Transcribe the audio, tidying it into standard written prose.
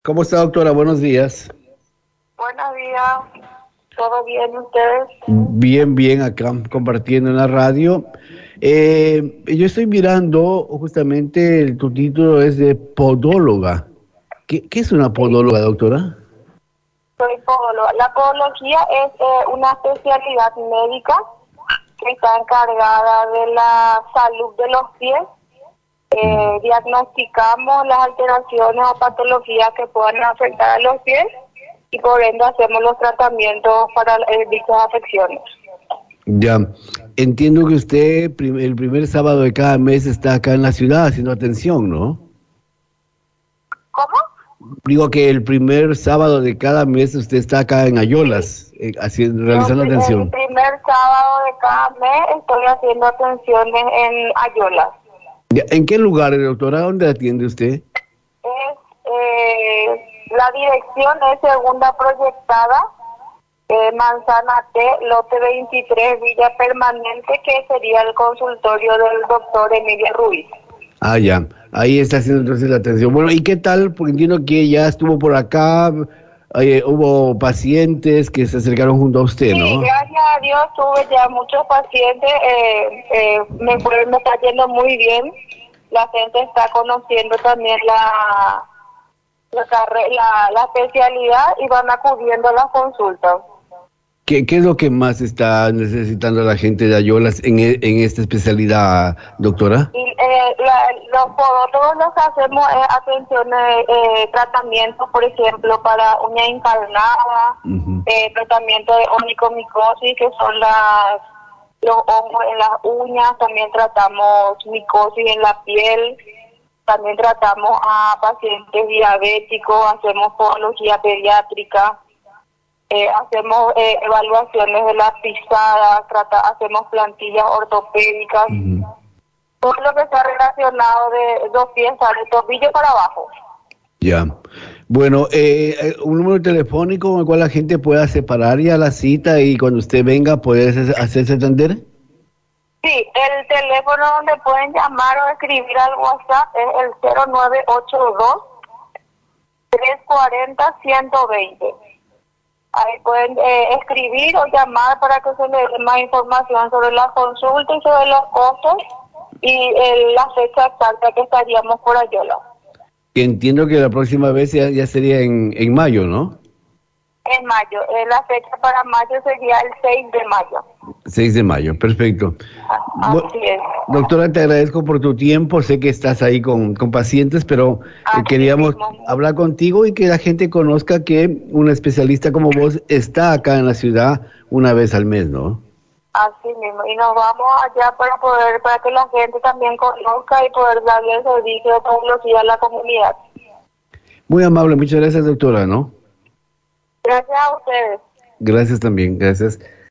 ¿Cómo está, doctora? Buenos días. Buenos días, ¿todo bien ustedes? Bien, bien, acá compartiendo en la radio. Yo estoy mirando justamente, tu título es de podóloga. ¿Qué es una Sí, podóloga, doctora? soy podóloga. La podología es una especialidad médica que está encargada de la salud de los pies. Mm. Diagnosticamos las alteraciones o patologías que puedan afectar a los pies y por ende hacemos los tratamientos para dichas afecciones. Ya, entiendo que usted el primer sábado de cada mes está acá en la ciudad haciendo atención, ¿no? ¿Cómo? Digo que el primer sábado de cada mes usted está acá en Sí, Ayolas, realizando el atención. primer sábado de cada mes estoy haciendo atenciones en Ayolas. Ya, ¿en qué lugar, doctora? ¿Dónde atiende usted? La dirección es segunda proyectada, Manzana T, lote 23, Villa Permanente, que sería el consultorio del doctor Emilio Ruiz. Ah, ya. Ahí está haciendo entonces la atención. Bueno, ¿y qué tal? Porque entiendo que ya estuvo por acá, hubo pacientes que se acercaron junto a usted, Sí, ¿no? gracias a Dios tuve ya muchos pacientes, me está yendo muy bien. La gente está conociendo también la especialidad y van acudiendo a las consultas. ¿Qué es lo que más está necesitando la gente de Ayolas en esta especialidad, doctora? Y los podólogos los que hacemos atenciones, tratamientos, por ejemplo, para uña encarnada, Ujú. tratamiento de onicomicosis, que son los hongos en las uñas, también tratamos micosis en la piel, también tratamos a pacientes diabéticos, hacemos podología pediátrica, hacemos evaluaciones de las pisadas, hacemos plantillas ortopédicas. Ujú. Todo lo que está relacionado de dos pies, de tobillo para abajo. Ya. Bueno, un número telefónico con el cual la gente pueda separar ya la cita y cuando usted venga puede hacerse atender. Sí, el teléfono donde pueden llamar o escribir al WhatsApp es el 0982-340-120. Ahí pueden escribir o llamar para que se les dé más información sobre la consulta y sobre los costos y la fecha exacta que estaríamos por Ayola. Entiendo que la próxima vez ya sería en mayo, ¿no? En mayo, la fecha para mayo sería el 6 de mayo. 6 de mayo, perfecto. Bu- Así es, Doctora, te agradezco por tu tiempo. Sé que estás ahí con pacientes, pero así queríamos mismo. hablar contigo y que la gente conozca que un especialista como vos está acá en la ciudad una vez al mes, ¿no? Así mismo, y nos vamos allá para que la gente también conozca y poder darle el servicio de podología a la comunidad. Muy amable, muchas gracias, doctora, ¿no? Gracias a ustedes. Gracias también, gracias.